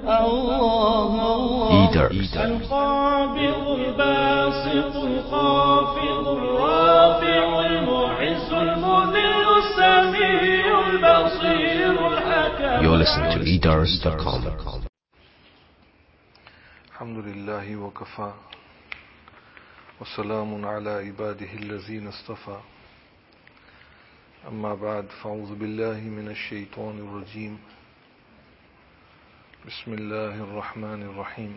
Eaters. القابض الباسط الخافض الرافع المعز المذل السميع البصير الحكم. You're listening to eaters.com. الحمد لله وكفى وسلام على عباده الذين اصطفى أما بعد فأعوذ بالله من الشيطان الرجيم بسم الله الرحمن الرحيم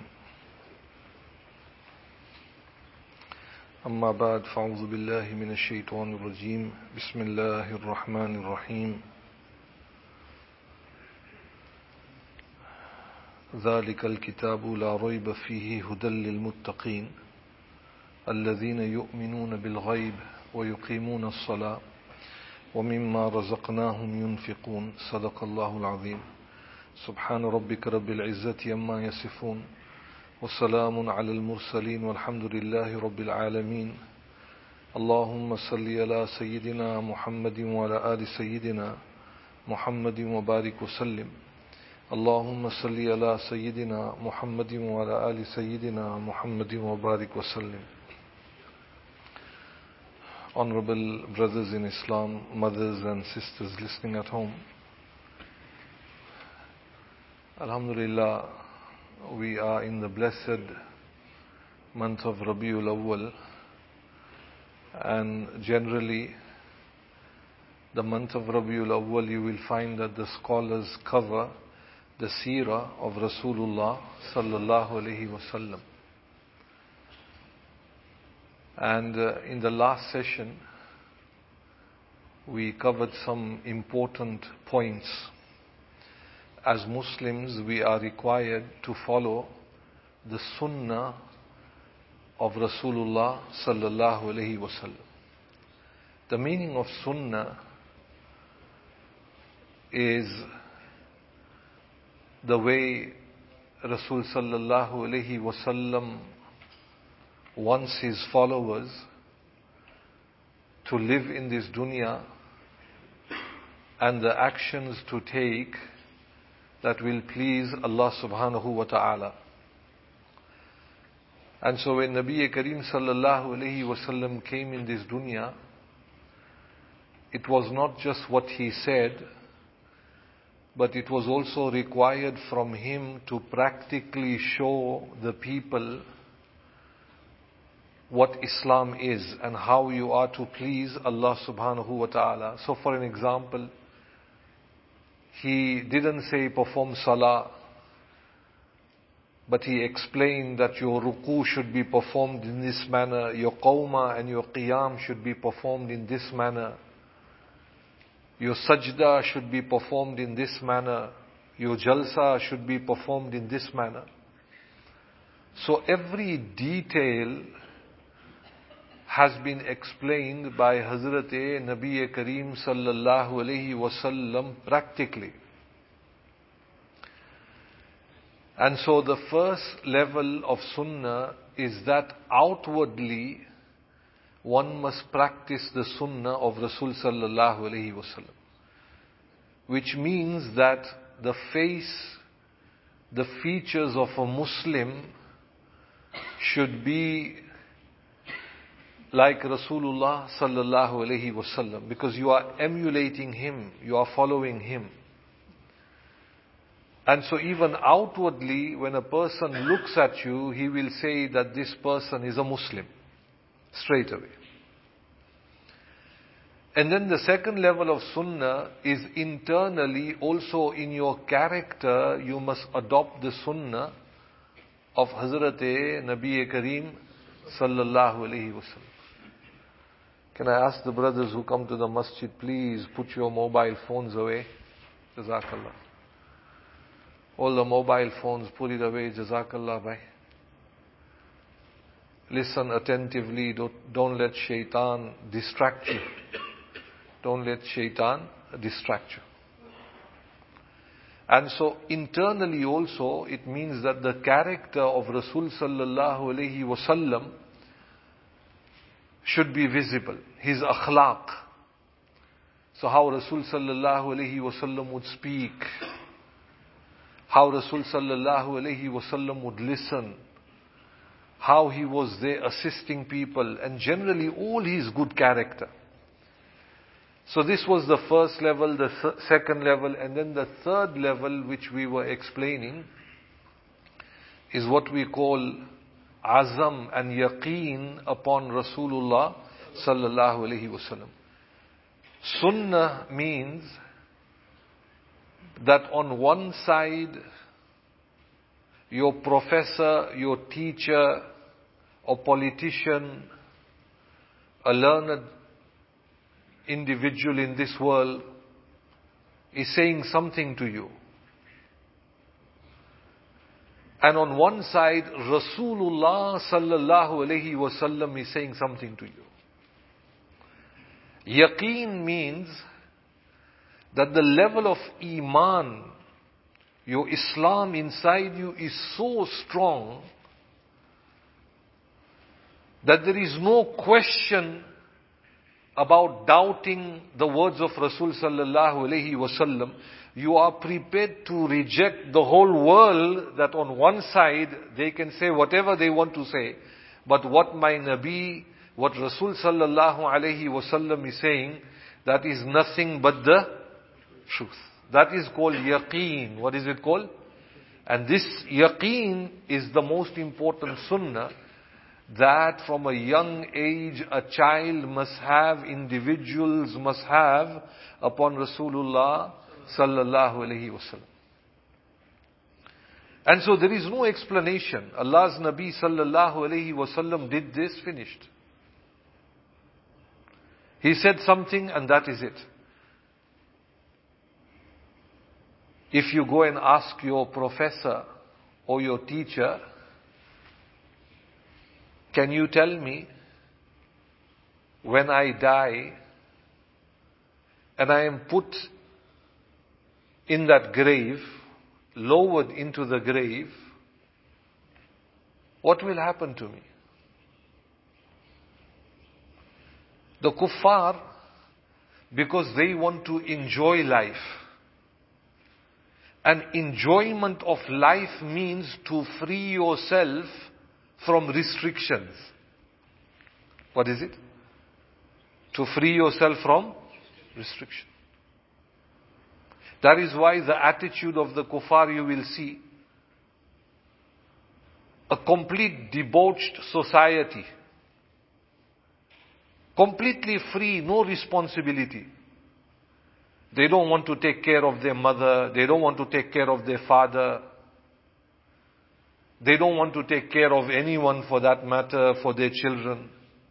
أما بعد فأعوذ بالله من الشيطان الرجيم بسم الله الرحمن الرحيم ذلك الكتاب لا ريب فيه هدى للمتقين الذين يؤمنون بالغيب ويقيمون الصلاة ومما رزقناهم ينفقون صدق الله العظيم سبحان ربك رب العزة عما يصفون وسلام على المرسلين والحمد لله رب العالمين اللهم صل على سيدنا محمد وعلى آل سيدنا محمد وبارك وسلم اللهم صل على سيدنا محمد وعلى آل سيدنا محمد وبارك وسلم. Honorable brothers in Islam, mothers and sisters listening at home, Alhamdulillah, we are in the blessed month of Rabiul Awwal, and generally the month of Rabiul Awwal you will find that the scholars cover the seerah of Rasulullah sallallahu alaihi wasallam. And in the last session we covered some important points. As Muslims, we are required to follow the sunnah of Rasulullah sallallahu alaihi wasallam. The meaning of sunnah is the way Rasul sallallahu alaihi wasallam wants his followers to live in this dunya and the actions to take that will please Allah subhanahu wa ta'ala. And so when Nabi Kareem sallallahu alayhi wasallam came in this dunya, it was not just what he said, but it was also required from him to practically show the people what Islam is and how you are to please Allah subhanahu wa ta'ala. So for an example, he didn't say perform salah, but he explained that your ruku should be performed in this manner, your qawma and your qiyam should be performed in this manner, your sajda should be performed in this manner, your jalsa should be performed in this manner. So every detail has been explained by Hazrat Nabi Kareem sallallahu alayhi wasallam practically. And so the first level of sunnah is that outwardly one must practice the sunnah of Rasul sallallahu alayhi wasallam, which means that the face, the features of a Muslim should be like Rasulullah sallallahu alayhi wasallam, because you are emulating him, you are following him. And so even outwardly, when a person looks at you, he will say that this person is a Muslim, straight away. And then the second level of sunnah is internally, also in your character, you must adopt the sunnah of Hazrat Nabi Kareem sallallahu alayhi wasallam. Can I ask the brothers who come to the masjid, please put your mobile phones away? Jazakallah. All the mobile phones, put it away. Jazakallah, bhai. Listen attentively. Don't let shaitan distract you. Don't let shaitan distract you. And so internally also, it means that the character of Rasul sallallahu alayhi wasallam should be visible. His akhlaq. So how Rasul sallallahu alayhi wasallam would speak, how Rasul sallallahu alayhi wasallam would listen, how he was there assisting people, and generally all his good character. So this was the first level, the second level, and then the third level which we were explaining is what we call azam and yaqeen upon Rasulullah sallallahu alayhi wasallam. Sunnah means that on one side, your professor, your teacher, or politician, a learned individual in this world is saying something to you. And on one side, Rasulullah sallallahu alayhi wasallam is saying something to you. Yaqeen means that the level of Iman, your Islam inside you is so strong that there is no question about doubting the words of Rasul sallallahu alayhi wasallam. You are prepared to reject the whole world, that on one side they can say whatever they want to say, but what my Nabi, what Rasul sallallahu alayhi wasallam is saying, that is nothing but the truth. That is called yaqeen. What is it called? And this yaqeen is the most important sunnah that from a young age a child must have, individuals must have upon Rasulullah sallallahu alayhi wasallam. And so there is no explanation. Allah's Nabi sallallahu alayhi wasallam did this, finished. He said something and that is it. If you go and ask your professor or your teacher, can you tell me when I die and I am put in that grave, lowered into the grave, what will happen to me? The kuffar, because they want to enjoy life. And enjoyment of life means to free yourself from restrictions. What is it? To free yourself from restriction. That is why the attitude of the kuffar, you will see a complete debauched society. Completely free, no responsibility. They don't want to take care of their mother. They don't want to take care of their father. They don't want to take care of anyone for that matter, for their children.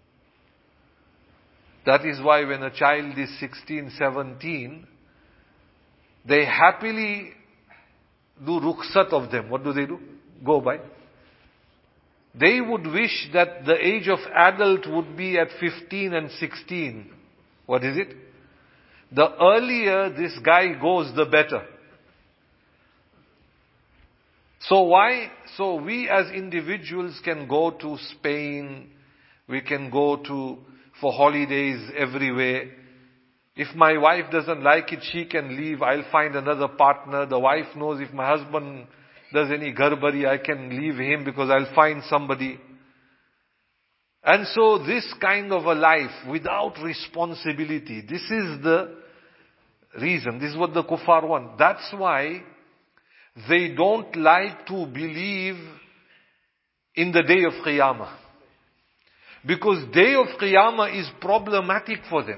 That is why when a child is 16, 17, they happily do rukhsat of them. What do? Go by. They would wish that the age of adult would be at 15 and 16. What is it? The earlier this guy goes, the better. So why? So we as individuals can go to Spain, we can go for holidays everywhere. If my wife doesn't like it, she can leave, I'll find another partner. The wife knows if my husband does any garbari, I can leave him because I'll find somebody. And so this kind of a life without responsibility, this is the reason. This is what the kuffar want. That's why they don't like to believe in the day of Qiyamah. Because day of Qiyamah is problematic for them.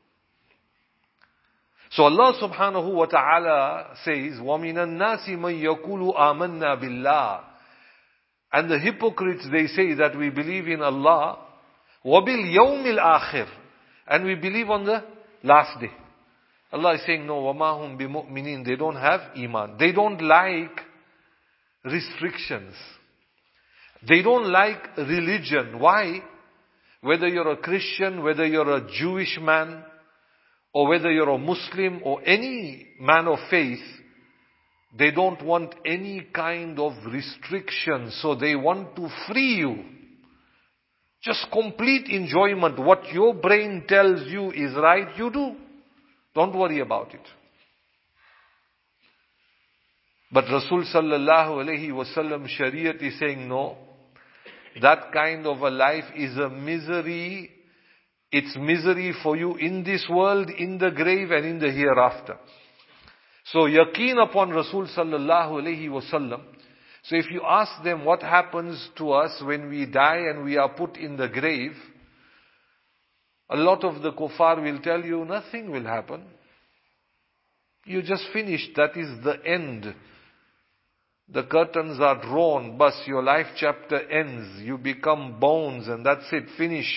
So Allah subhanahu wa ta'ala says, وَمِنَ النَّاسِ مَنْ يَقُولُ آمَنَّا بِاللَّهِ. And the hypocrites, they say that we believe in Allah, وَبِالْيَوْمِ الْآخِرِ. And we believe on the last day. Allah is saying, no, وَمَا هُمْ بِمُؤْمِنِينَ. They don't have iman. They don't like restrictions. They don't like religion. Why? Whether you're a Christian, whether you're a Jewish man, or whether you're a Muslim or any man of faith, they don't want any kind of restriction. So they want to free you. Just complete enjoyment. What your brain tells you is right, you do. Don't worry about it. But Rasul sallallahu alayhi wasallam Shariat is saying no. That kind of a life is a misery. It's misery for you in this world, in the grave and in the hereafter. So yaqeen upon Rasul sallallahu alayhi wasallam. So if you ask them what happens to us when we die and we are put in the grave, a lot of the kuffar will tell you nothing will happen. You just finished. That is the end. The curtains are drawn. Bas, your life chapter ends. You become bones and that's it. Finish.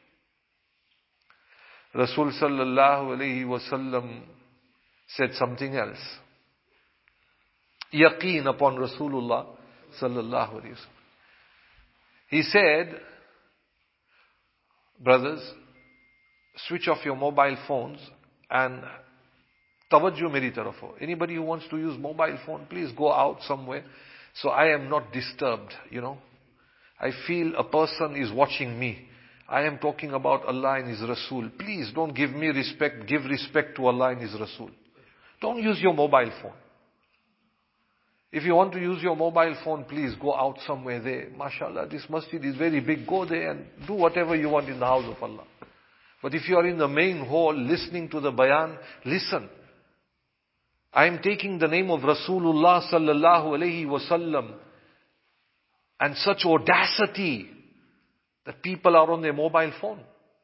Rasul sallallahu alayhi wasallam said something else. Yaqeen upon Rasulullah sallallahu alayhi wasallam. He said, brothers, switch off your mobile phones and tawajjuh meri taraf ho. Anybody who wants to use mobile phone, please go out somewhere. So I am not disturbed, I feel a person is watching me. I am talking about Allah and His Rasul. Please don't give me respect. Give respect to Allah and His Rasul. Don't use your mobile phone. If you want to use your mobile phone, please go out somewhere there. MashaAllah, this masjid is very big. Go there and do whatever you want in the house of Allah. But if you are in the main hall listening to the bayan, listen. I am taking the name of Rasulullah sallallahu alayhi wasallam, and such audacity that people are on their mobile phone.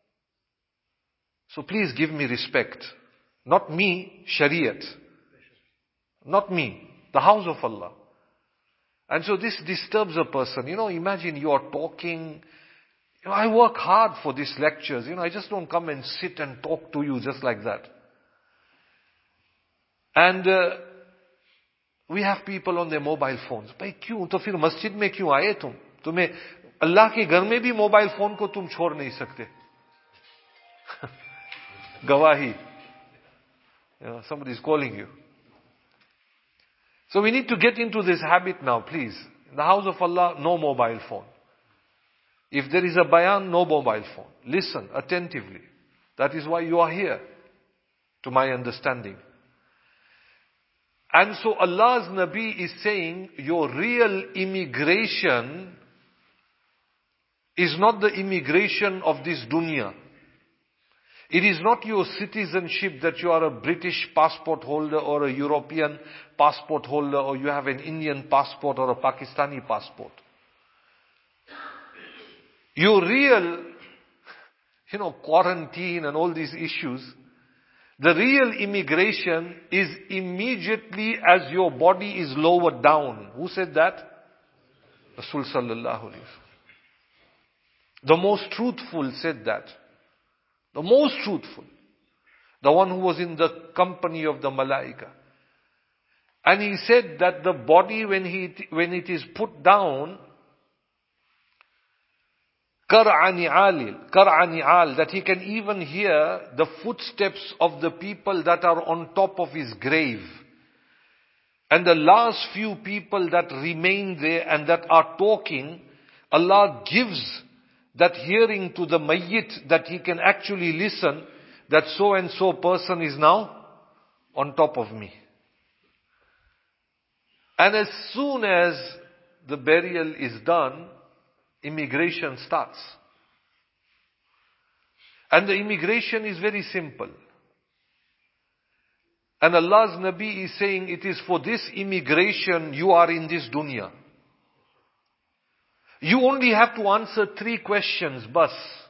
So please give me respect. Not me, Shariat. Not me, the house of Allah. And so this disturbs a person. Imagine you are talking. I work hard for these lectures. I just don't come and sit and talk to you just like that. And we have people on their mobile phones. भाई क्यों? तो फिर मस्जिद में क्यों आए तुम? तुम्हें अल्लाह के घर में भी मोबाइल फोन को तुम छोड़ नहीं सकते. गवाही. Somebody is calling you. So we need to get into this habit now, please. In the house of Allah, no mobile phone. If there is a bayan, no mobile phone. Listen attentively. That is why you are here, to my understanding. And so Allah's Nabi is saying, your real immigration is not the immigration of this dunya. It is not your citizenship that you are a British passport holder or a European passport holder or you have an Indian passport or a Pakistani passport. Your real, quarantine and all these issues, the real immigration is immediately as your body is lowered down. Who said that? Rasul sallallahu alayhi wasallam. The most truthful said that. The most truthful. The one who was in the company of the Malaika. And he said that the body when it is put down, Kar'ani'al, that he can even hear the footsteps of the people that are on top of his grave. And the last few people that remain there and that are talking, Allah gives that hearing to the mayyit that he can actually listen that so and so person is now on top of me. And as soon as the burial is done, immigration starts. And the immigration is very simple. And Allah's Nabi is saying it is for this immigration you are in this dunya. You only have to answer 3 questions, bas.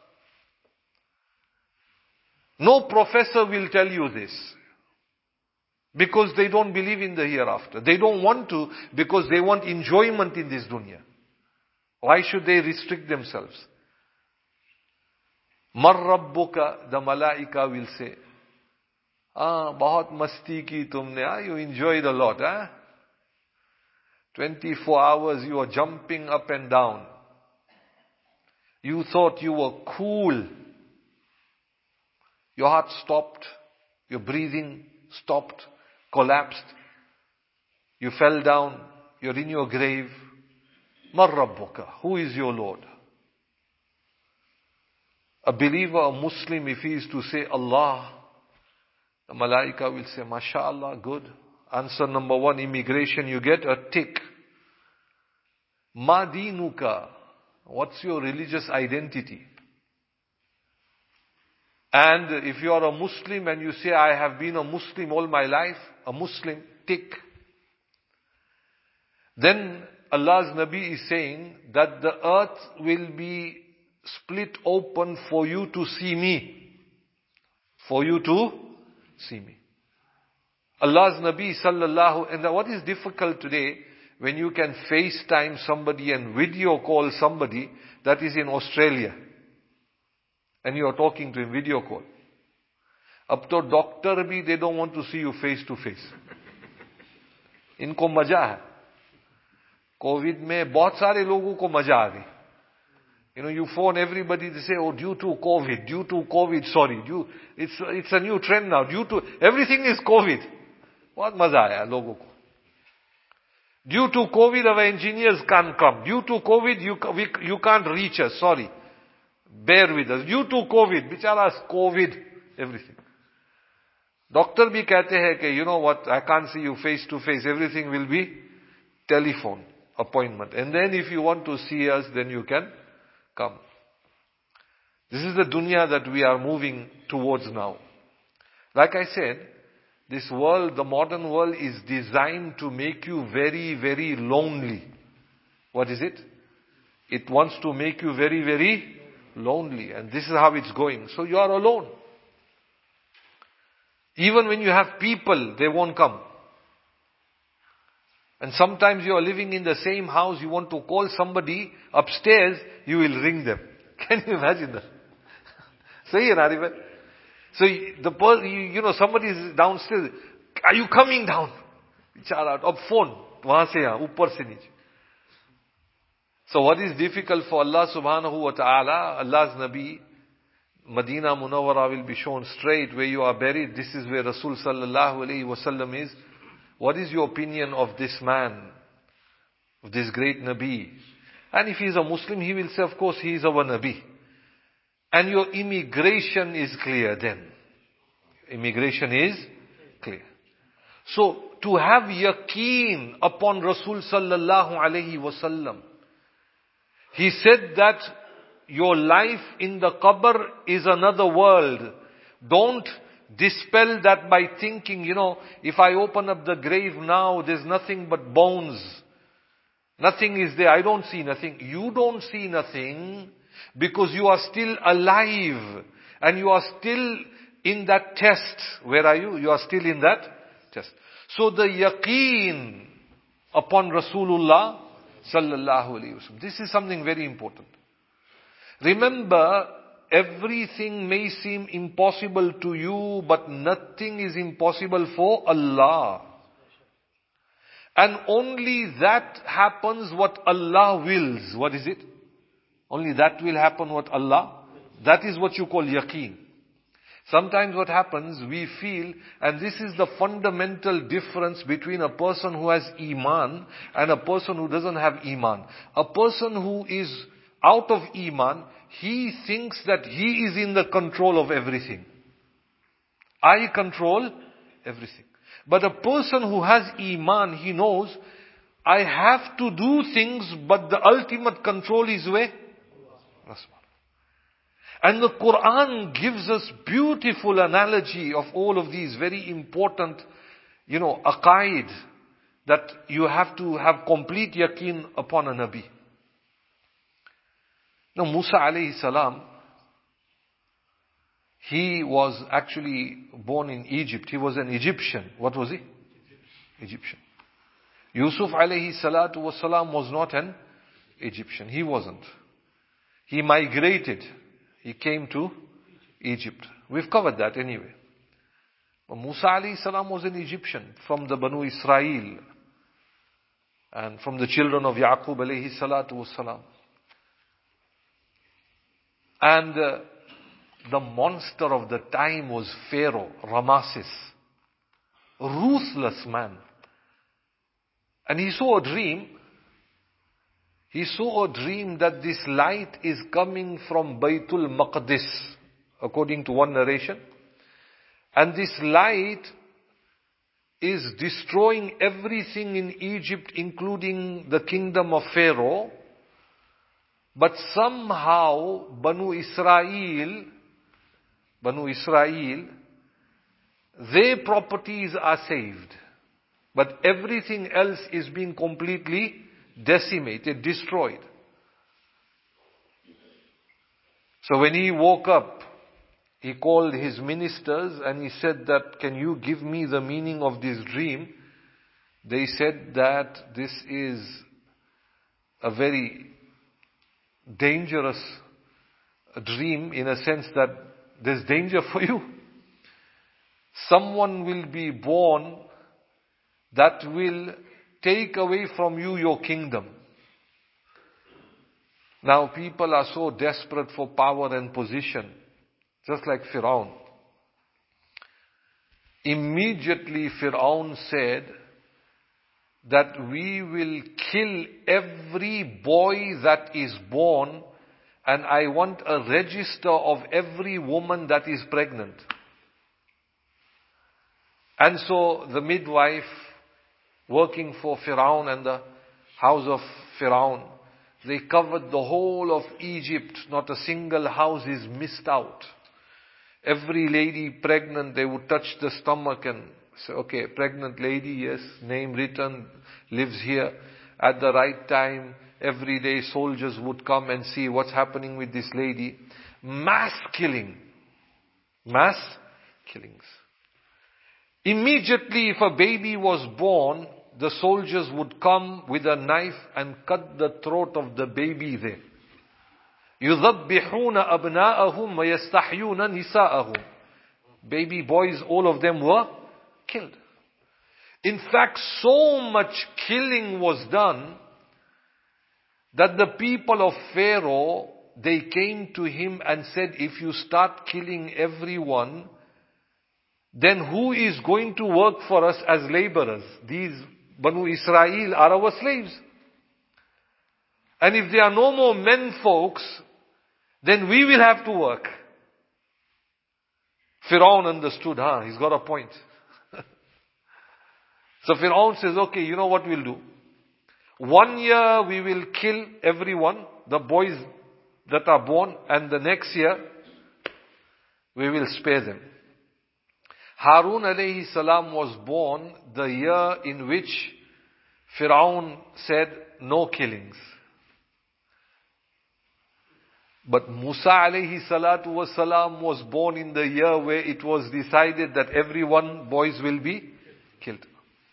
No professor will tell you this. Because they don't believe in the hereafter. They don't want to because they want enjoyment in this dunya. Why should they restrict themselves? Mar Rabbuka, the Malaika will say, bahut masti ki tumne, you enjoyed a lot, 24 hours you were jumping up and down. You thought you were cool. Your heart stopped, your breathing stopped, collapsed. You fell down, you're in your grave. Mar Rabbuka, who is your Lord? A believer, a Muslim, if he is to say Allah, the Malaika will say, MashaAllah, good. Answer number 1, immigration, you get a tick. Ma dinuka, what's your religious identity? And if you are a Muslim and you say, I have been a Muslim all my life, a Muslim, tick. Then Allah's Nabi is saying that the earth will be split open for you to see me. For you to see me. Allah's Nabi sallallahu, and what is difficult today, when you can FaceTime somebody and video call somebody that is in Australia. And you are talking to him, video call. Ab to doctor bhi, they don't want to see you face to face. Inko maja hai. COVID mein bahut sare logon ko maja aa gayi. You know, you phone everybody, they say, oh, due to COVID, sorry. It's a new trend now. Everything is COVID. Bahut maza aaya logon ko. Due to COVID, our engineers can't come. Due to COVID, you can't reach us, sorry. Bear with us. Due to COVID, bichara's COVID, everything. Doctor bhi kehte hai कि, you know what, I can't see you face to face. Everything will be telephone appointment. And then if you want to see us, then you can come. This is the dunya that we are moving towards now. Like I said, this world, the modern world, is designed to make you very, very lonely. What is it? It wants to make you very, very lonely. And this is how it's going. So you are alone. Even when you have people, they won't come. And sometimes you are living in the same house, you want to call somebody upstairs, you will ring them. Can you imagine that? Say it, Arifat. So the person, somebody is downstairs. Are you coming down? Bichara, ab phone. Wahan se yahan, upar se niche. So what is difficult for Allah subhanahu wa ta'ala, Allah's Nabi, Medina Munawwara will be shown straight where you are buried. This is where Rasul sallallahu alayhi wa sallam is. What is your opinion of this man, of this great Nabi? And if he is a Muslim, he will say, of course, he is our Nabi. And your immigration is clear then. Immigration is clear. So, to have yaqeen upon Rasul sallallahu alayhi wa sallam, he said that your life in the qabr is another world. Don't dispel that by thinking, if I open up the grave now, there's nothing but bones. Nothing is there. I don't see nothing. You don't see nothing because you are still alive and you are still in that test. Where are you? You are still in that test. So the yaqeen upon Rasulullah sallallahu alayhi wa sallam. This is something very important. Remember, everything may seem impossible to you, but nothing is impossible for Allah. And only that happens what Allah wills. What is it? Only that will happen what Allah. That is what you call yaqeen. Sometimes what happens, we feel, and this is the fundamental difference between a person who has iman and a person who doesn't have iman. A person who is out of iman, he thinks that he is in the control of everything. I control everything. But a person who has iman, he knows, I have to do things, but the ultimate control is where? Allah. And the Quran gives us beautiful analogy of all of these very important, aqaid, that you have to have complete yaqeen upon a Nabi. Now Musa alayhi salam, he was actually born in Egypt. He was an Egyptian. What was he? Egyptian. Yusuf alayhi salatu wasalam was not an Egyptian. He wasn't. He migrated. He came to Egypt. We've covered that anyway. But Musa alayhi salam was an Egyptian from the Banu Israel and from the children of Yaqub alayhi salatu wasalam. And the monster of the time was Pharaoh, Ramesses. Ruthless man. And he saw a dream. He saw a dream that this light is coming from Baytul Maqdis, according to one narration. And this light is destroying everything in Egypt, including the kingdom of Pharaoh. But somehow Banu Israel, their properties are saved. But everything else is being completely decimated, destroyed. So when he woke up, he called his ministers and he said that, can you give me the meaning of this dream? They said that this is a very dangerous dream, in a sense that there's danger for you. Someone will be born that will take away from you your kingdom. Now people are so desperate for power and position, just like Firaun. Immediately Firaun said that we will kill every boy that is born, and I want a register of every woman that is pregnant. And so the midwife working for Firaun and the house of Firaun, they covered the whole of Egypt. Not a single house is missed out. Every lady pregnant, they would touch the stomach and say, okay, pregnant lady, yes, name written, lives here. At the right time, every day soldiers would come and see what's happening with this lady. Mass killing. Mass killings. Immediately, if a baby was born, the soldiers would come with a knife and cut the throat of the baby there. يُذَبِّحُونَ أَبْنَاءَهُمْ وَيَسْتَحْيُونَ نِسَاءَهُمْ. Baby boys, all of them were killed. In fact, so much killing was done that the people of Pharaoh, they came to him and said, if you start killing everyone, then who is going to work for us as laborers? These Banu Israel are our slaves. And if there are no more men folks, then we will have to work. Firaun understood, he's got a point. So Firaun says, okay, you know what we'll do? 1 year we will kill everyone, the boys that are born, and the next year we will spare them. Harun alayhi salam was born the year in which Firaun said no killings. But Musa alayhi salatu wasalam was born in the year where it was decided that everyone, boys will be killed.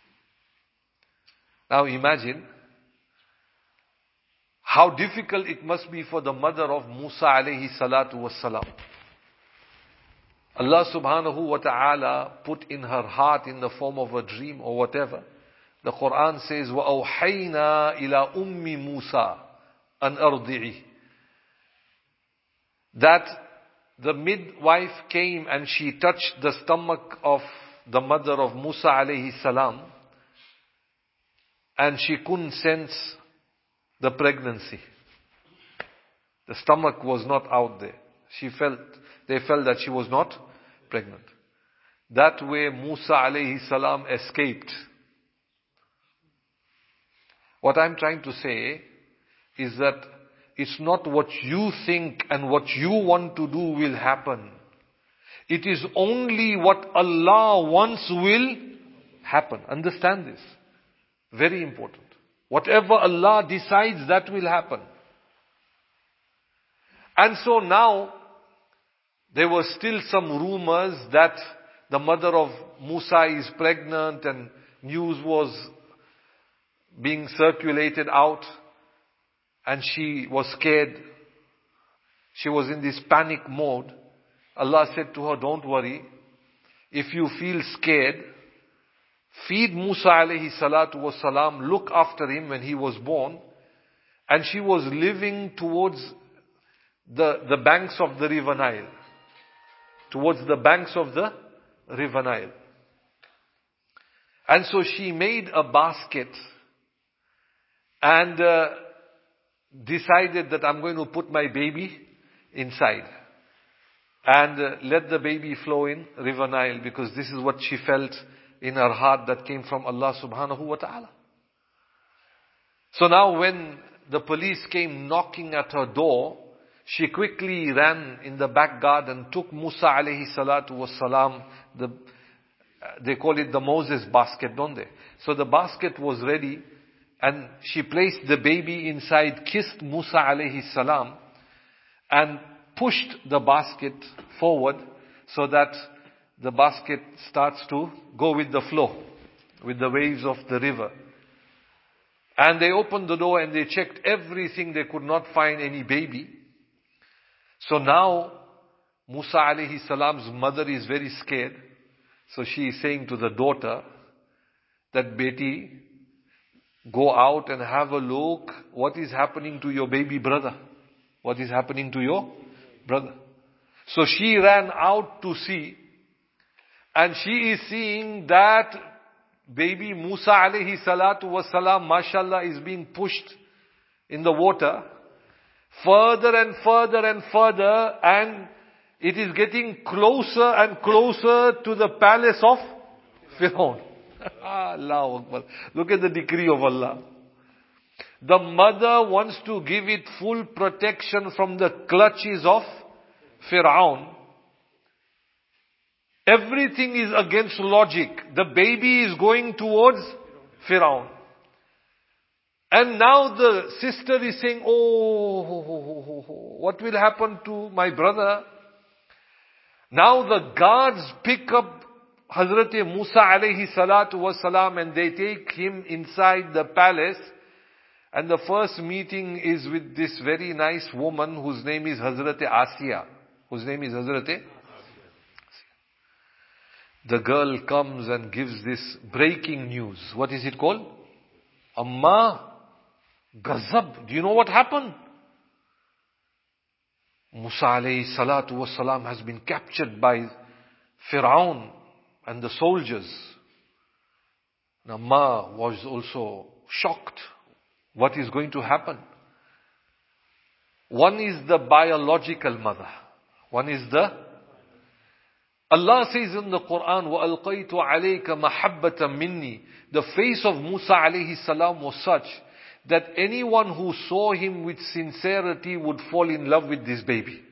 Now imagine how difficult it must be for the mother of Musa alayhi salatu wasalam. Allah subhanahu wa ta'ala put in her heart in the form of a dream or whatever. The Quran says, وَأَوْحَيْنَا إِلَىٰ أُمِّ مُوسَىٰ أَنْ أَرْضِعِهِ. That the midwife came and she touched the stomach of the mother of Musa alayhi salam, and she couldn't sense the pregnancy. The stomach was not out there. They felt that she was not pregnant. That way Musa alayhi salam escaped. What I'm trying to say is that it's not what you think and what you want to do will happen. It is only what Allah wants will happen. Understand this. Very important. Whatever Allah decides, that will happen. And so now, there were still some rumors that the mother of Musa is pregnant, and news was being circulated out, and she was scared. She was in this panic mode. Allah said to her, don't worry. If you feel scared, feed Musa alayhi salatu wasalam, look after him when he was born. And she was living towards the banks of the river Nile. Towards the banks of the river Nile. And so she made a basket and decided that I'm going to put my baby inside and let the baby flow in river Nile, because this is what she felt in her heart that came from Allah subhanahu wa ta'ala. So now when the police came knocking at her door, she quickly ran in the back garden, took Musa alayhi salatu was salam, they call it the Moses basket, don't they? So the basket was ready, and she placed the baby inside, kissed Musa alayhi salam, and pushed the basket forward so that the basket starts to go with the flow, with the waves of the river. And they opened the door and they checked everything. They could not find any baby. So now Musa alayhi salam's mother is very scared. So she is saying to the daughter that, Beti, go out and have a look. What is happening to your baby brother? What is happening to your brother? So she ran out to see, and she is seeing that baby Musa alayhi salatu wasalam, mashallah, is being pushed in the water further and further and further, and it is getting closer and closer to the palace of Fir'aun. Allahu Akbar. Look at the decree of Allah. The mother wants to give it full protection from the clutches of Fir'aun. Everything is against logic. The baby is going towards Fir'aun. And now the sister is saying, oh, what will happen to my brother? Now the guards pick up Hazrat Musa alayhi salatu wasalam and they take him inside the palace. And the first meeting is with this very nice woman whose name is Hazrat Asiya. Whose name is Hazrat Asiya. The girl comes and gives this breaking news. What is it called? Amma, Ghazab. Do you know what happened? Musa alayhi salatu wasalam has been captured by Fir'aun and the soldiers. Amma was also shocked. What is going to happen? One is the biological mother. One is the... Allah says in the Quran, وَأَلْقَيْتُ عَلَيْكَ مَحَبَّةً مِنِّي. The face of Musa alayhi salam was such that anyone who saw him with sincerity would fall in love with this baby.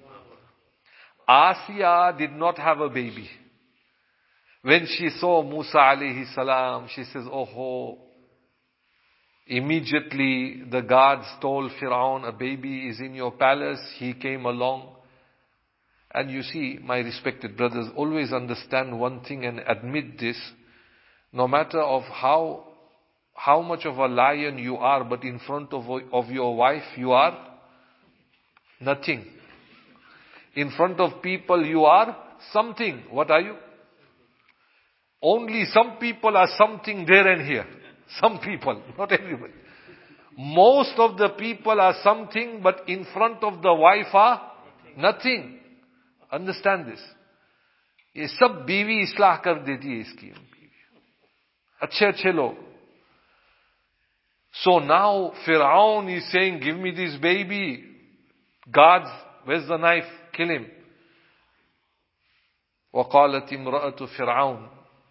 Asiya did not have a baby. When she saw Musa alayhi salam, she says, oh. Immediately the guards told Fir'aun, a baby is in your palace. He came along. And you see, my respected brothers, always understand one thing and admit this. No matter of how much of a lion you are, but in front of your wife, you are nothing. In front of people, you are something. What are you? Only some people are something there and here. Some people, not everybody. Most of the people are something, but in front of the wife are nothing. Understand this. ये सब बीवी इस्लाह कर देती है इसकी. अच्छे अच्छे लोग. So now Fir'aun is saying, give me this baby. Guards, where's the knife? Kill him. وقالت امرأة فرعون.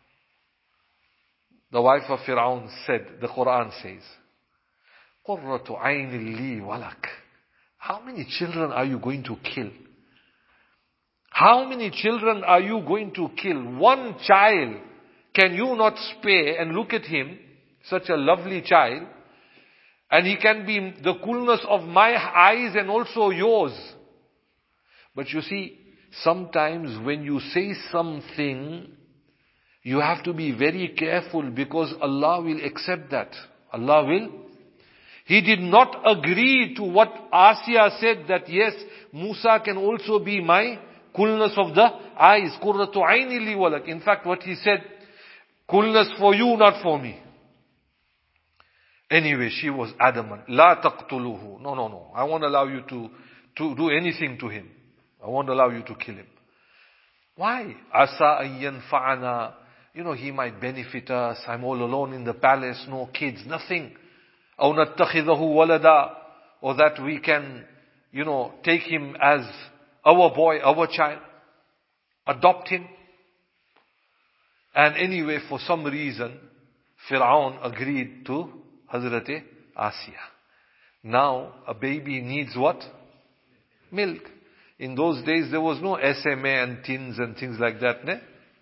The wife of Fir'aun said, the Quran says, قُرَّةُ عَيْنٍ لِي وَلَكَ. How many children are you going to kill? How many children are you going to kill? One child can you not spare? And look at him, such a lovely child. And he can be the coolness of my eyes and also yours. But you see, sometimes when you say something, you have to be very careful because Allah will accept that. Allah will. He did not agree to what Asiya said that yes, Musa can also be my coolness of the eyes. Qurratu ayni li walak. In fact, what he said, coolness for you, not for me. Anyway, she was adamant. La taqtuluhu. No. I won't allow you to do anything to him. I won't allow you to kill him. Why? Asa an yanfa'ana. He might benefit us. I'm all alone in the palace, no kids, nothing. أَوْ نَتَّخِذَهُ وَلَدًا. Or that we can, take him as our boy, our child. Adopt him. And anyway, for some reason, Fir'aun agreed to Hazrat Asiya. Now, a baby needs what? Milk. In those days, there was no SMA and tins and things like that. Ne?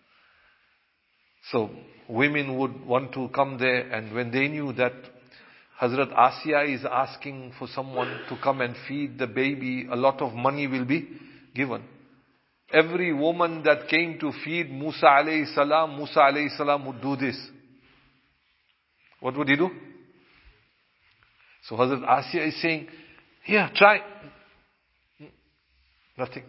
So, women would want to come there, and when they knew that Hazrat Asiya is asking for someone to come and feed the baby, a lot of money will be given. Every woman that came to feed Musa alayhi salam would do this. What would he do? So Hazrat Asiya is saying, here, try. Nothing.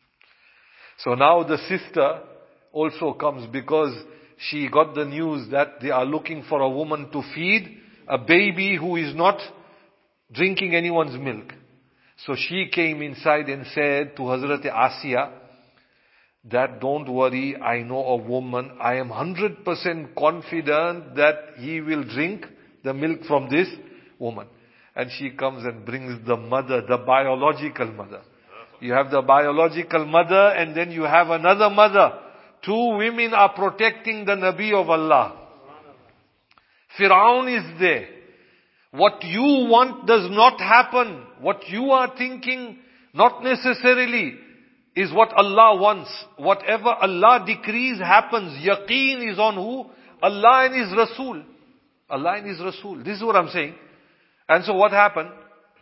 So now the sister also comes because she got the news that they are looking for a woman to feed a baby who is not drinking anyone's milk. So she came inside and said to Hazrat Asiya that don't worry, I know a woman, I am 100% confident that he will drink the milk from this woman. And she comes and brings the mother, the biological mother. You have the biological mother and then you have another mother. Two women are protecting the Nabi of Allah. Fir'aun is there. What you want does not happen. What you are thinking, not necessarily is what Allah wants. Whatever Allah decrees happens. Yaqeen is on who? Allah and His Rasul. Allah and His Rasul. This is what I'm saying. And so what happened?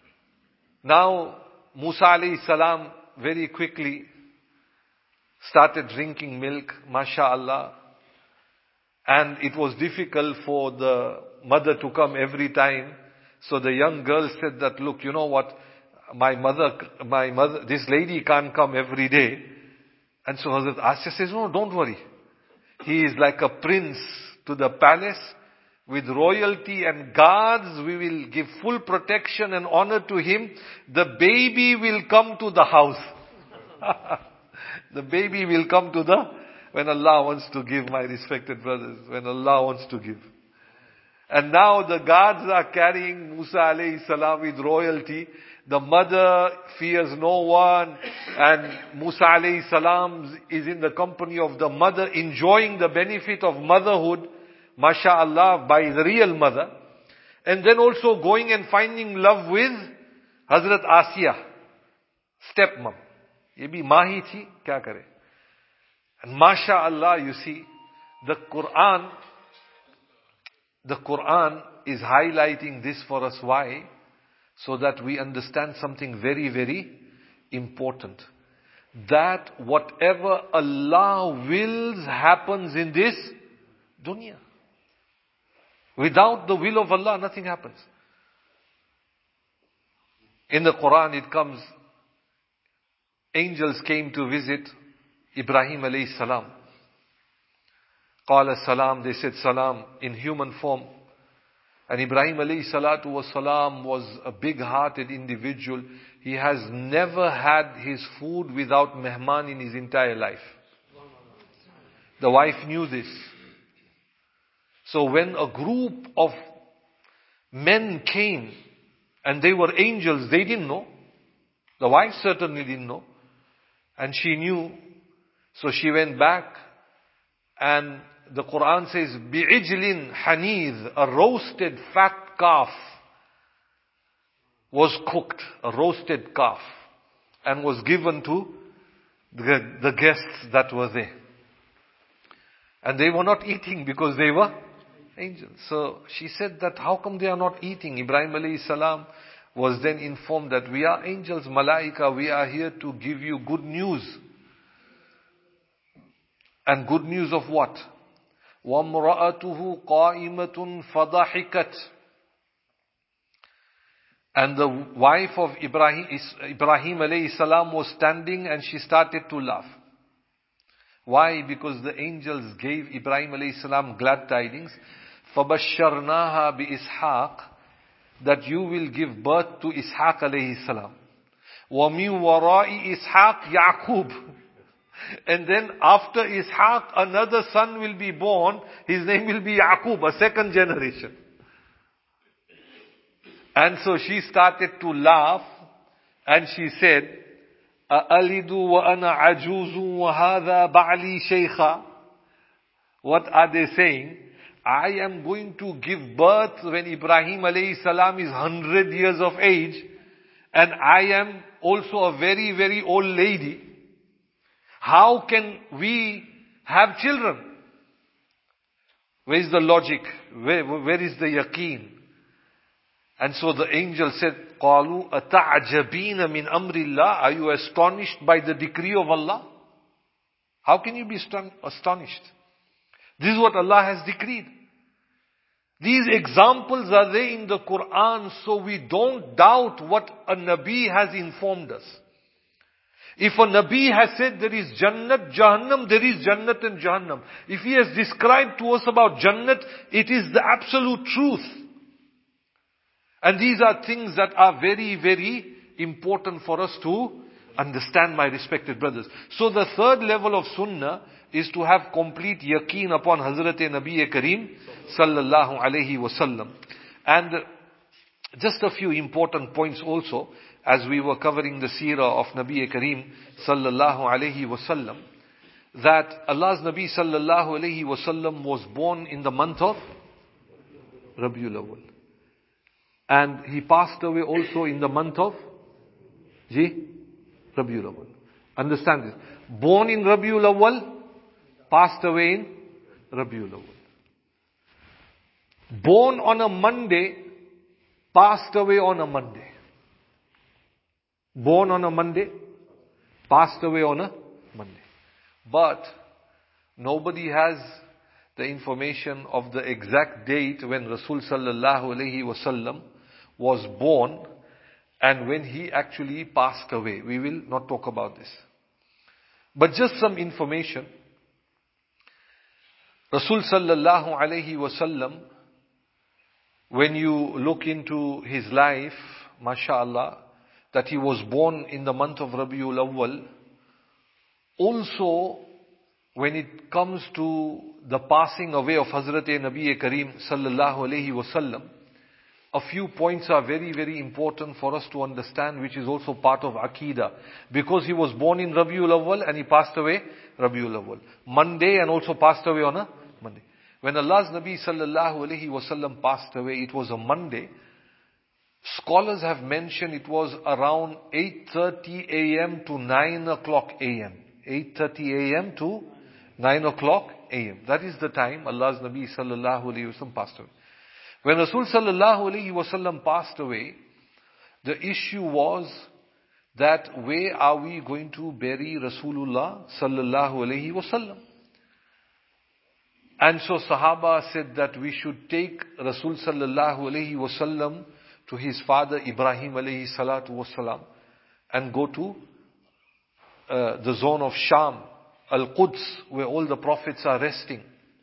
Now, Musa alayhi salam very quickly started drinking milk, mashallah. And it was difficult for the mother to come every time. So the young girl said that, look, you know what? My mother, this lady can't come every day. And so Hazrat Asiya says, no, don't worry. He is like a prince to the palace. With royalty and guards, we will give full protection and honor to him. The baby will come to the house. The baby will come to when Allah wants to give, my respected brothers, when Allah wants to give. And now the guards are carrying Musa alayhi salam with royalty. The mother fears no one. And Musa alayhi salam is in the company of the mother, enjoying the benefit of motherhood. MashaAllah, by the real mother. And then also going and finding love with Hazrat Asiya, stepmom. Ye bhi maa hi thi, kya kare? And MashaAllah, you see, the Quran is highlighting this for us. Why? So that we understand something very, very important. That whatever Allah wills happens in this dunya. Without the will of Allah, nothing happens. In the Quran it comes, angels came to visit Ibrahim alayhi salam. Qala salam, they said salam in human form. And Ibrahim alayhi salatu was salam was a big-hearted individual. He has never had his food without mehman in his entire life. The wife knew this. So when a group of men came, and they were angels, they didn't know. The wife certainly didn't know. And she knew. So she went back, and the Quran says, bi'ijlin hanid, a roasted fat calf was cooked, a roasted calf, and was given to the guests that were there. And they were not eating because they were angels. So she said that how come they are not eating? Ibrahim alayhi salam was then informed that we are angels, malaika, we are here to give you good news. And good news of what? وَامْرَأَتُهُ قَائِمَةٌ فَضَحِكَتْ. And the wife of Ibrahim alayhi salam was standing and she started to laugh. Why? Because the angels gave Ibrahim alayhi salam glad tidings. فَبَشَّرْنَاهَا بِإِسْحَاقَ, that you will give birth to Ishaq alayhi salam. وَمِنْ وَرَاءِ إِسْحَاقَ يَعْقُوب. And then after Ishaq, another son will be born. His name will be Yaqub, a second generation. And so she started to laugh, and she said, أَأَلِدُ وَأَنَا عَجُوزٌ وَهَذَا بَعْلِي شَيْخًا. What are they saying? I am going to give birth when Ibrahim alayhi salam is 100 years of age, and I am also a very, very old lady. How can we have children? Where is the logic? Where is the yaqeen? And so the angel said, قَالُوا أَتَعْجَبِينَ مِنْ أَمْرِ اللَّهِ. Are you astonished by the decree of Allah? How can you be astonished? This is what Allah has decreed. These examples are there in the Quran, so we don't doubt what a Nabi has informed us. If a Nabi has said there is Jannat, Jahannam, there is Jannat and Jahannam. If he has described to us about Jannat, it is the absolute truth. And these are things that are very, very important for us to understand, my respected brothers. So the third level of Sunnah is to have complete yaqeen upon Hazrat Nabi Kareem sallallahu alayhi wasallam. And just a few important points also, as we were covering the seerah of Nabi Kareem sallallahu alayhi wasallam, that Allah's Nabi sallallahu alayhi wasallam was born in the month of Rabiul Awwal. And he passed away also in the month of Rabiul Awwal. Understand this. Born in Rabiul Awwal, passed away in Rabiul Awwal. Born on a Monday, passed away on a Monday. Born on a Monday, passed away on a Monday. But nobody has the information of the exact date when Rasul sallallahu alayhi wasallam was born and when he actually passed away. We will not talk about this. But just some information. Rasul sallallahu alayhi wasallam, when you look into his life, mashallah, that he was born in the month of Rabiul Awwal. Also, when it comes to the passing away of Hazrat Nabi Kareem sallallahu alayhi wasallam, a few points are very, very important for us to understand, which is also part of Aqidah. Because he was born in Rabiul Awwal and he passed away Rabiul Awwal. Monday, and also passed away on a Monday. When Allah's Nabi sallallahu alayhi wasallam passed away, it was a Monday. Scholars have mentioned it was around 8:30 a.m. to 9 o'clock a.m. 8:30 a.m. to 9 o'clock a.m. That is the time Allah's Nabi sallallahu alayhi wasallam passed away. When Rasul sallallahu alayhi wasallam passed away, the issue was that where are we going to bury Rasulullah sallallahu alayhi wasallam? And so Sahaba said that we should take Rasul sallallahu alayhi wasallam to his father Ibrahim alayhi salatu wasalam and go to the zone of Sham, Al-Quds, where all the prophets are resting.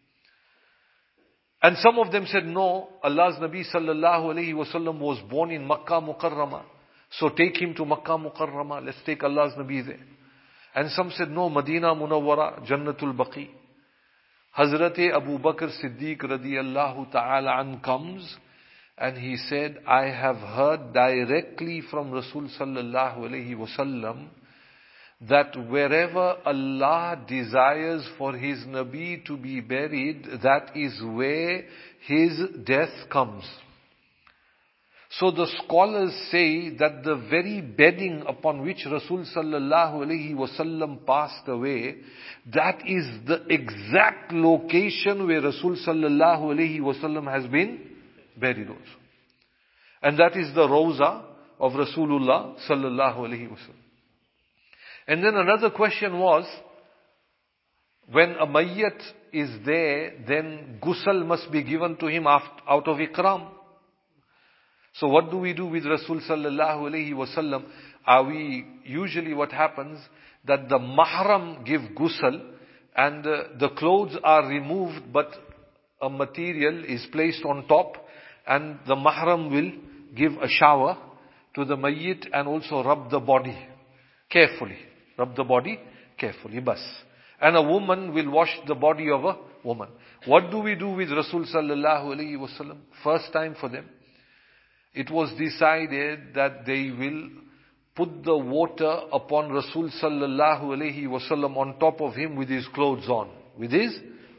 And some of them said, no, Allah's Nabi sallallahu alayhi wasallam was born in Makkah Mukarramah. So take him to Makkah Mukarramah. Let's take Allah's Nabi there. And some said, no, Madina Munawwara, Jannatul Baqi. Hazrat Abu Bakr Siddiq radiyallahu ta'ala an comes and he said, I have heard directly from Rasul sallallahu alayhi wasallam that wherever Allah desires for His Nabi to be buried, that is where his death comes. So the scholars say that the very bedding upon which Rasul sallallahu alayhi wasallam passed away, that is the exact location where Rasul sallallahu alayhi wasallam has been buried also. And that is the Rawza of Rasulullah sallallahu alayhi wasallam. And then another question was, when a mayyat is there, then ghusl must be given to him out of ikram. So what do we do with Rasul sallallahu alayhi wasallam? Usually what happens, that the mahram give ghusl and the clothes are removed, but a material is placed on top and the mahram will give a shower to the mayyit and also rub the body carefully. Rub the body carefully, bas. And a woman will wash the body of a woman. What do we do with Rasul sallallahu alayhi wasallam? First time for them, it was decided that they will put the water upon Rasul sallallahu alayhi wasallam on top of him with his clothes on. With his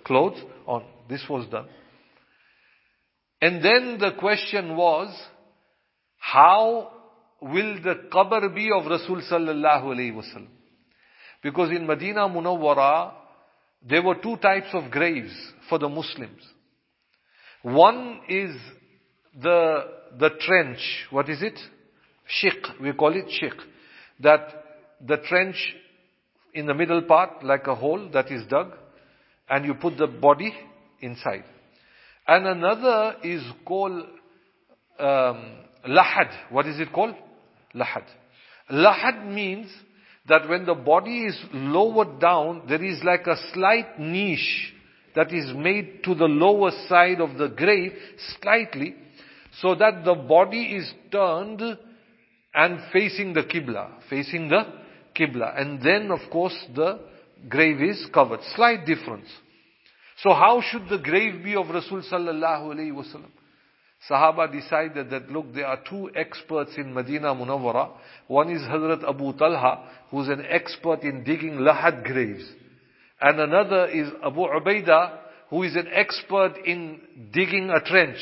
clothes on. This was done. And then the question was, how will the qabr be of Rasul sallallahu alayhi wasallam? Because in Medina Munawwara, there were two types of graves for the Muslims. One is the trench. What is it? Shiq. We call it shiq. That the trench in the middle part, like a hole that is dug, and you put the body inside. And another is called lahad. What is it called? Lahad. Lahad means that when the body is lowered down, there is like a slight niche that is made to the lower side of the grave, slightly, so that the body is turned and facing the Qibla. Facing the Qibla. And then, of course, the grave is covered. Slight difference. So how should the grave be of Rasul sallallahu alayhi wasallam? Sahaba decided that, look, there are two experts in Medina Munawwara. One is Hazrat Abu Talha, who's an expert in digging lahad graves. And another is Abu Ubaidah, who is an expert in digging a trench.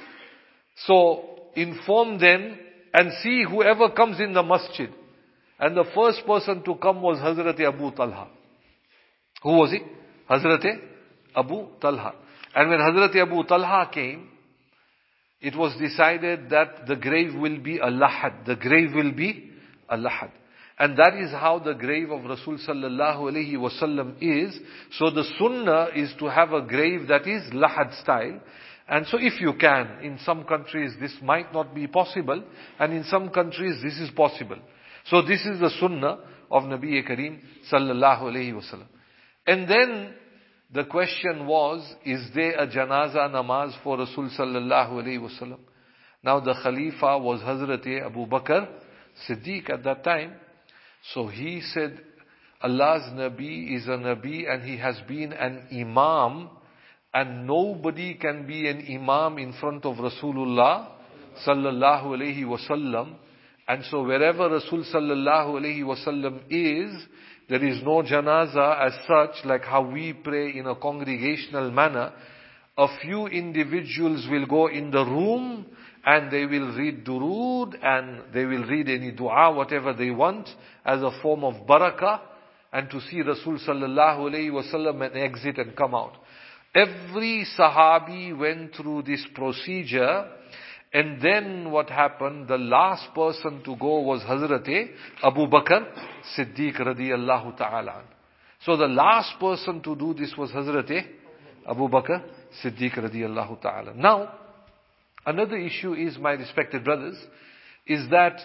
So inform them and see whoever comes in the masjid. And the first person to come was Hazrat Abu Talha. Who was he? Hazrat Abu Talha. And when Hazrat Abu Talha came, it was decided that the grave will be a lahad. The grave will be a lahad. And that is how the grave of Rasul sallallahu alayhi wasallam is. So the sunnah is to have a grave that is lahad style. And so if you can, in some countries this might not be possible, and in some countries this is possible. So this is the sunnah of Nabi Kareem sallallahu alayhi wasallam. And then the question was, is there a janaza namaz for Rasul sallallahu alayhi wasallam? Now the Khalifa was Hazrat Abu Bakr Siddiq at that time. So he said, Allah's Nabi is a Nabi and he has been an Imam, and nobody can be an Imam in front of Rasulullah sallallahu alayhi wasallam. And so wherever Rasul sallallahu alayhi wasallam is, there is no janaza as such, like how we pray in a congregational manner. A few individuals will go in the room and they will read durood and they will read any dua, whatever they want, as a form of barakah, and to see Rasul sallallahu alayhi wasallam and exit and come out. Every Sahabi went through this procedure. And then what happened? The last person to go was Hazrat Abu Bakr Siddiq radiyallahu ta'ala. So the last person to do this was Hazrat Abu Bakr Siddiq radiyallahu ta'ala. Now, another issue is, my respected brothers, is that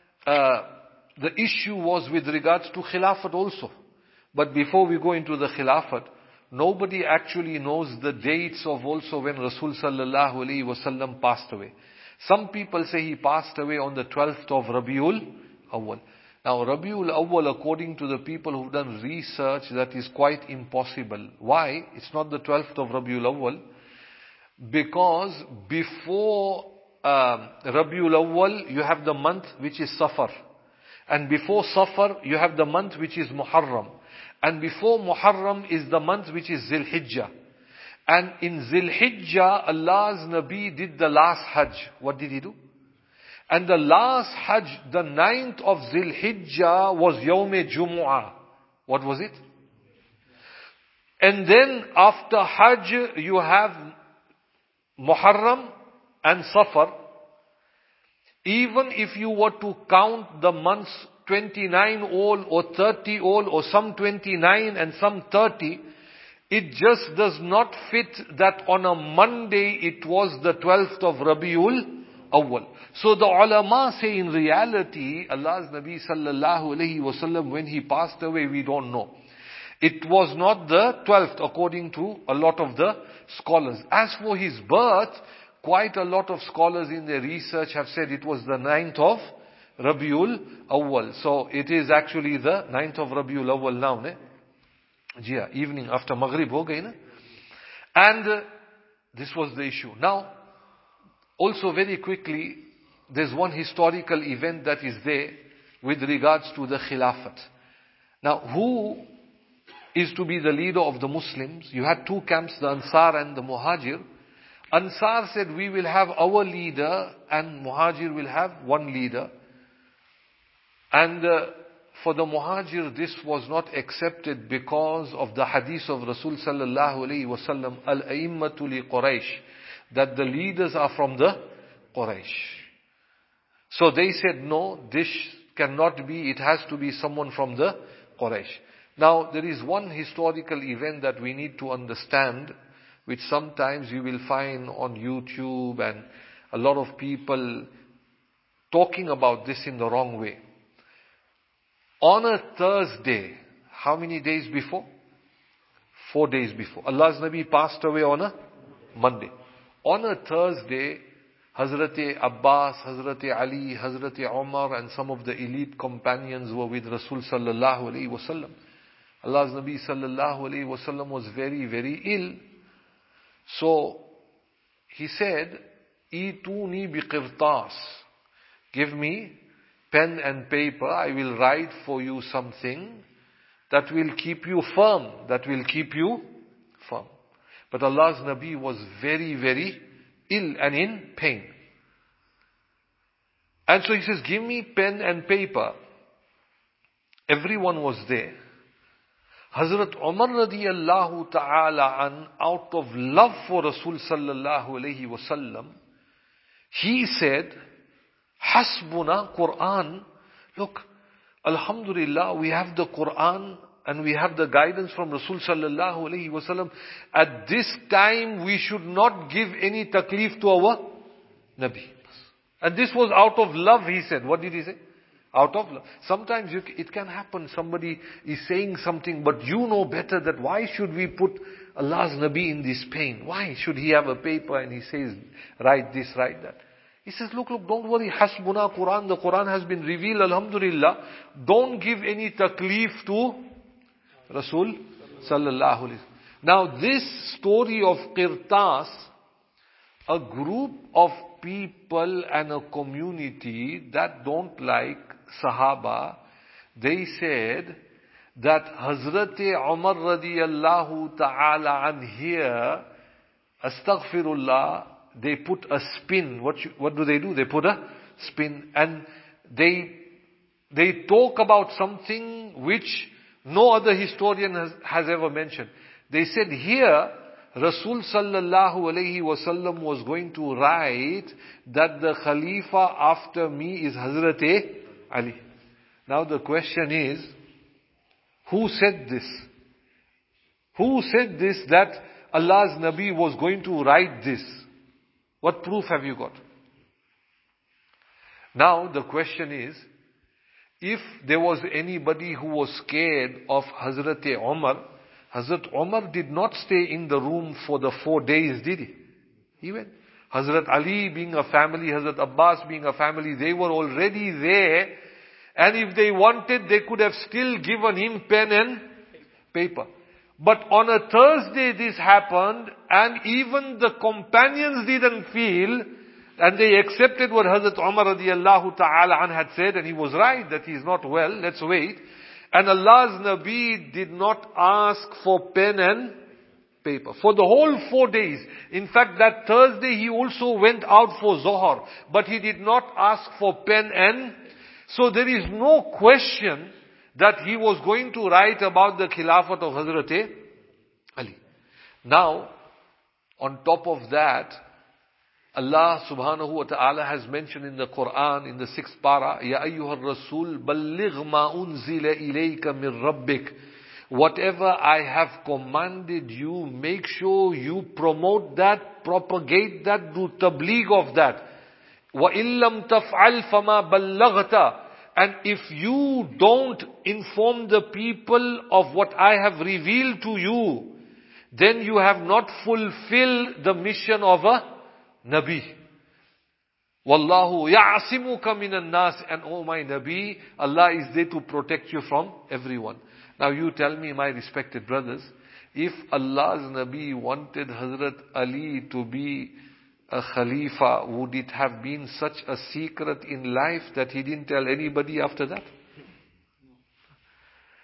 the issue was with regards to Khilafat also. But before we go into the Khilafat, nobody actually knows the dates of also when Rasul sallallahu alayhi wasallam passed away. Some people say he passed away on the 12th of Rabiul Awwal. Now Rabiul Awwal, according to the people who've done research, that is quite impossible. Why? It's not the 12th of Rabiul Awwal. Because before Rabiul Awwal, you have the month which is Safar. And before Safar, you have the month which is Muharram. And before Muharram is the month which is Zil Hijjah. And in Zil Hijjah, Allah's Nabi did the last Hajj. What did he do? And the last Hajj, the 9th of Zil Hijjah, was Yawm Jumu'ah. What was it? And then after Hajj, you have Muharram and Safar. Even if you were to count the months 29 all or 30 all or some 29 and some 30, it just does not fit that on a Monday it was the 12th of Rabiul Awwal. So the ulama say in reality, Allah's Nabi sallallahu alayhi wasallam, when he passed away, we don't know. It was not the 12th according to a lot of the scholars. As for his birth, quite a lot of scholars in their research have said it was the 9th of Rabiul Awwal. So it is actually the 9th of Rabiul Awwal now, ne? Jia, evening after Maghrib ho gayi na? And this was the issue. Now, also very quickly, there's one historical event that is there with regards to the Khilafat. Now, who is to be the leader of the Muslims. You had two camps, the Ansar and the Muhajir. Ansar said, we will have our leader and Muhajir will have one leader. And for the Muhajir, this was not accepted because of the hadith of Rasul sallallahu alayhi wa sallam, al-a'immatu li Quraysh, that the leaders are from the Quraysh. So they said, no, this cannot be, it has to be someone from the Quraysh. Now, there is one historical event that we need to understand, which sometimes you will find on YouTube and a lot of people talking about this in the wrong way. On a Thursday, how many days before? 4 days before. Allah's Nabi passed away on a Monday. On a Thursday, Hazrat Abbas, Hazrat Ali, Hazrat Umar and some of the elite companions were with Rasul sallallahu alayhi wa sallam. Allah's Nabi sallallahu alayhi wa sallam was very, very ill. So, he said, Ituni biqirtas. Give me pen and paper, I will write for you something that will keep you firm, that will keep you firm. But Allah's Nabi was very, very ill and in pain. And so he says, give me pen and paper. Everyone was there. Hazrat Umar radiyallahu ta'ala an, out of love for Rasul sallallahu alayhi wa sallam, he said, Hasbuna Quran. Look, Alhamdulillah, we have the Quran and we have the guidance from Rasul sallallahu alayhi wa sallam. At this time, we should not give any taklif to our Nabi. And this was out of love, he said. What did he say? Out of love. Sometimes it can happen, somebody is saying something, but you know better that why should we put Allah's Nabi in this pain? Why should he have a paper and he says, write this, write that? He says, look, don't worry, Hasbuna Quran, the Quran has been revealed, Alhamdulillah. Don't give any taklif to Rasul sallallahu alayhi. Now this story of Qirtas, a group of people and a community that don't like Sahaba, they said that Hazrat Umar radiyallahu ta'ala an here, astaghfirullah, they put a spin. What do? They put a spin. And they talk about something which no other historian has ever mentioned. They said here, Rasul sallallahu alayhi wa sallam was going to write that the Khalifa after me is Hazrat Ali. Now the question is, who said this? Who said this that Allah's Nabi was going to write this? What proof have you got? Now the question is, if there was anybody who was scared of Hazrat Umar, Hazrat Umar did not stay in the room for the 4 days, did he? He went. Hazrat Ali being a family, Hazrat Abbas being a family, they were already there. And if they wanted, they could have still given him pen and paper. But on a Thursday this happened, and even the companions didn't feel, and they accepted what Hazrat Umar radiyallahu ta'ala an had said, and he was right that he is not well, let's wait. And Allah's Nabi did not ask for pen and paper. For the whole 4 days. In fact, that Thursday he also went out for Zohar, but he did not ask for pen and... So there is no question that he was going to write about the Khilafat of Hazrat Ali. Now, on top of that, Allah subhanahu wa ta'ala has mentioned in the Quran, in the 6th para, Ya ayyuhar Rasul, balligh ma unzila ilayka min rabbik. Whatever I have commanded you, make sure you promote that, propagate that, do tabligh of that. Wa illam taf'al fama ballaghta. And if you don't inform the people of what I have revealed to you, then you have not fulfilled the mission of a Nabi. Wallahu ya'asimuka minan nas. And oh my Nabi, Allah is there to protect you from everyone. Now you tell me, my respected brothers, if Allah's Nabi wanted Hazrat Ali to be a Khalifa, would it have been such a secret in life that he didn't tell anybody after that?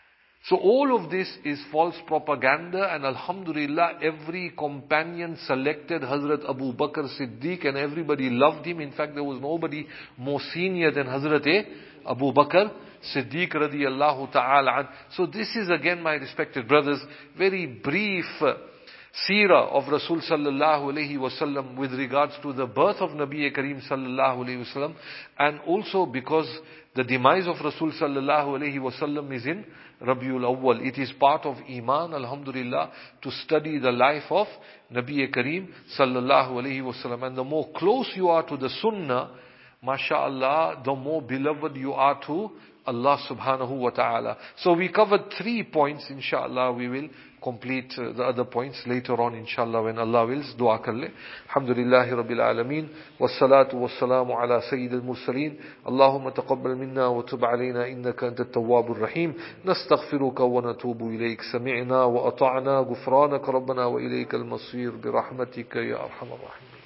So all of this is false propaganda, and alhamdulillah, every companion selected Hazrat Abu Bakr Siddiq and everybody loved him. In fact, there was nobody more senior than Hazrat Abu Bakr Siddiq radiyallahu ta'ala an. So this is again, my respected brothers, very brief seerah of Rasul sallallahu alayhi wasallam with regards to the birth of Nabi Kareem sallallahu alayhi wasallam, and also because the demise of Rasul sallallahu alayhi wasallam is in Rabiul Awwal. It is part of Iman, alhamdulillah, to study the life of Nabi Kareem sallallahu alayhi wasallam. And the more close you are to the Sunnah, mashallah, the more beloved you are to Allah subhanahu wa ta'ala. So we covered 3 points, inshallah. We will complete the other points later on, inshallah, when Allah wills. Dua kar le. Alhamdulillahi Rabbil Alameen. Wassalatu wassalamu ala Sayyid al-Mursaleen. Allahumma taqabbal minna wa tub alayna innaka anta at-tawwabur rahim. Nastaghfiruka wa natubu ilayk. Sami'na wa ata'na ghufranaka rabbana wa ilayka al-masir bi rahmatika ya arhamar rahim.